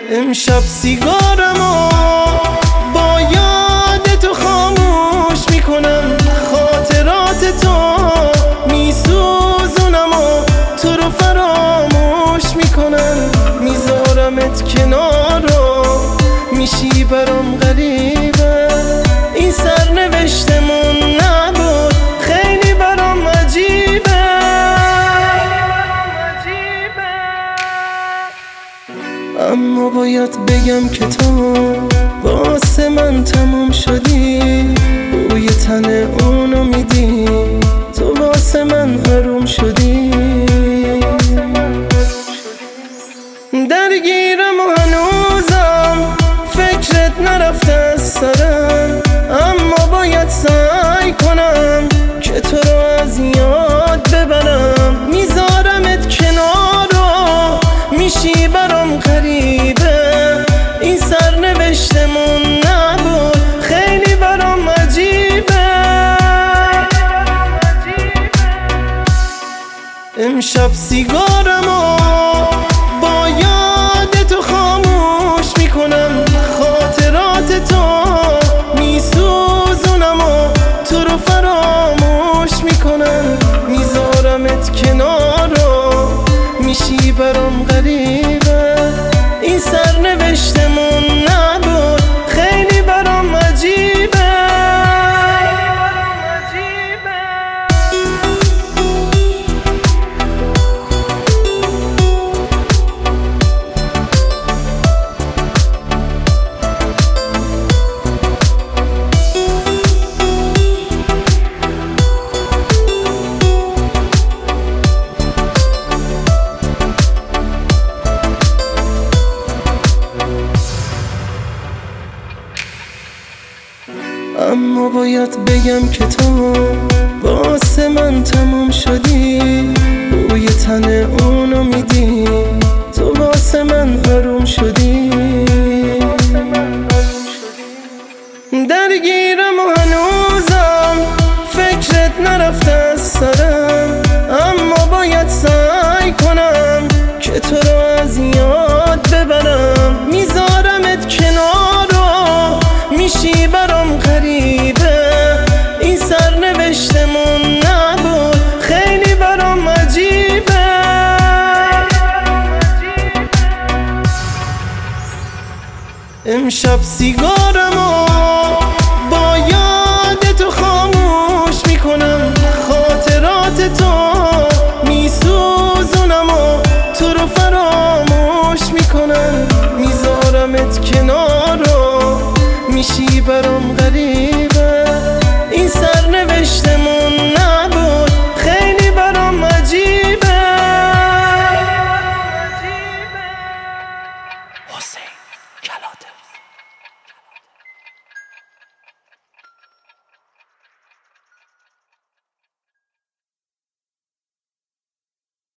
امشب سیگارمو با یاد تو خاموش میکنم، خاطرات تو میسوزونم و تو رو فراموش میکنم. میذارمت کنار رو میشی برام غریبه، این سرنوشتمون نبود خیلی برام عجیبه. اما باید بگم که تو واسه من تموم شدی، بوی تن اونو میدی، تو واسه من حروم شدی. درگیرم و هنوزم فکرت نرفته از سرم، اما باید سعی کنم که تو رو از یاد ببرم. میذارمت کنار رو میشی برام غریبه، این سرنوشتمون نبود خیلی برام عجیبه. امشب سیگارمو با یاد تو خاموش میکنم، خاطرات تو میسوزونم و تو رو فراموش میکنم. میذارمت کنار رو میشی برام غریبه، این سرنوشتمون نبود خیلی برام عجیبه. اما باید بگم که تو واسه من تموم شدی، بوی تن اونو میدی، تو واسه من حروم شدی. درگیرم و هنوزم فکرت نرفته از سرم، اما باید سعی کنم که تو رو از یاد ببرم. میذارمت کنار رو میشی برام غریبه، این سرنوشتمون نبود خیلی برام عجیبه. امشب سیگارمو با یاد تو خاموش میکنم، خاطرات تو میسوزونم و تو رو فراموش میکنم. میذارمت کنار رو میشی برام غریبه،